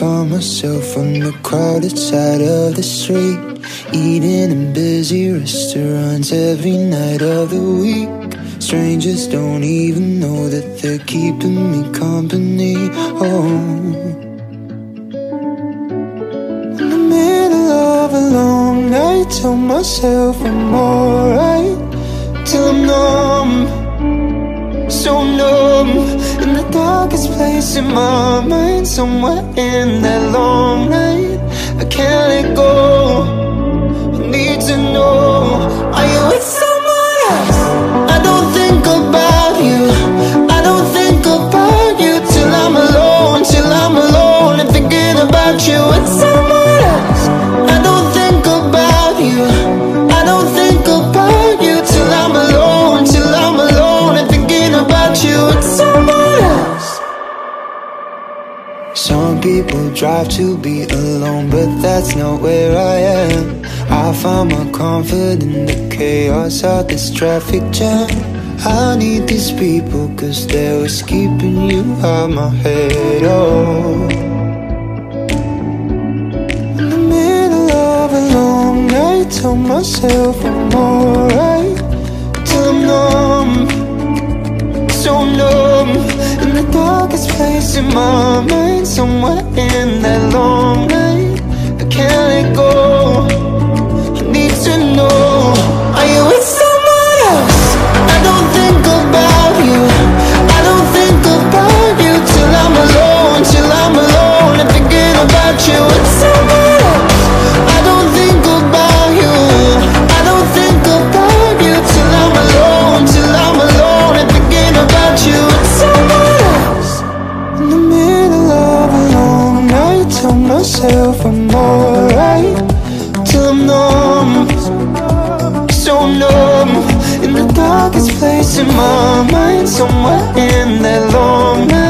find myself on the crowded side of the street, eating in busy restaurants every night of the week. Strangers don't even know that they're keeping me company. Oh, in the middle of a long night, tell myself I'm alright, till I'm numb, so numb. In the darkest place in my mind, somewhere in that long night, I can't let go. I need to know, are you with someone else? I don't think about you, I don't think about you till I'm alone, and thinking about you with someone else. I don't think about you, I don't think about you till I'm alone, and thinking about you with someone else. Some people drive to be alone, but that's not where I am. I find my comfort in the chaos of this traffic jam. I need these people cause they're what's keeping you out my head. Oh, in the middle of a long night, tell myself I'm alright, till I'm numb, so numb. In the darkest place in my mind, somewhere in that long night, I can't let go. I need to know, are you with someone else? I don't think about you, I don't think about you till I'm alone, and thinking about you with someone else. I don't think about you, I don't think about you till I'm alone, and thinking about you with someone else. In the middle of a long night, tell myself I'm alright, till I'm numb, so numb. In the darkest place in my mind, somewhere in that long night,